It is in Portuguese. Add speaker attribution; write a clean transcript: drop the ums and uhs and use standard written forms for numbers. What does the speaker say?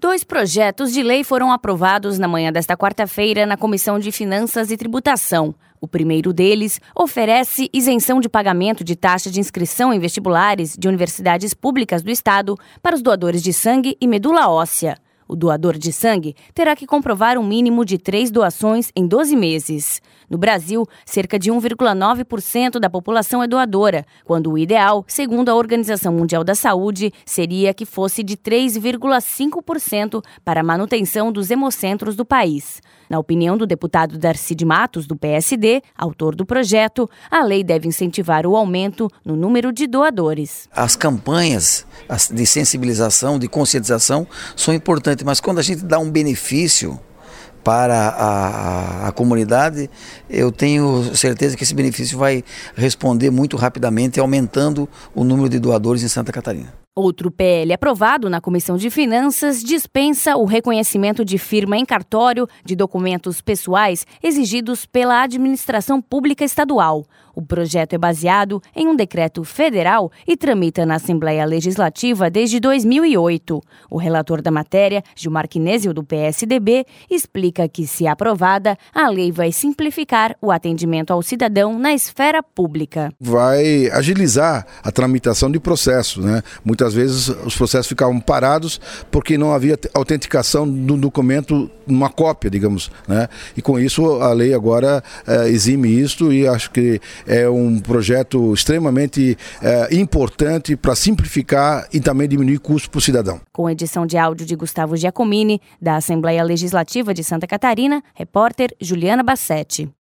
Speaker 1: 2 projetos de lei foram aprovados na manhã desta quarta-feira na Comissão de Finanças e Tributação. O primeiro deles oferece isenção de pagamento de taxa de inscrição em vestibulares de universidades públicas do Estado para os doadores de sangue e medula óssea. O doador de sangue terá que comprovar um mínimo de 3 doações em 12 meses. No Brasil, cerca de 1,9% da população é doadora, quando o ideal, segundo a Organização Mundial da Saúde, seria que fosse de 3,5% para a manutenção dos hemocentros do país. Na opinião do deputado Darcy de Matos, do PSD, autor do projeto, a lei deve incentivar o aumento no número de doadores.
Speaker 2: As campanhas de sensibilização, de conscientização são importantes, mas quando a gente dá um benefício para a comunidade, eu tenho certeza que esse benefício vai responder muito rapidamente, aumentando o número de doadores em Santa Catarina.
Speaker 1: Outro PL aprovado na Comissão de Finanças dispensa o reconhecimento de firma em cartório de documentos pessoais exigidos pela administração pública estadual. O projeto é baseado em um decreto federal e tramita na Assembleia Legislativa desde 2008. O relator da matéria, Gilmar Knezio, do PSDB, explica que, se aprovada, a lei vai simplificar o atendimento ao cidadão na esfera pública.
Speaker 3: Vai agilizar a tramitação de processos, né? Muitas vezes os processos ficavam parados porque não havia autenticação do documento numa cópia, digamos, né? E com isso a lei agora exime isto, e acho que é um projeto extremamente importante para simplificar e também diminuir custos para o cidadão.
Speaker 1: Com edição de áudio de Gustavo Giacomini, da Assembleia Legislativa de Santa Catarina, repórter Juliana Bassetti.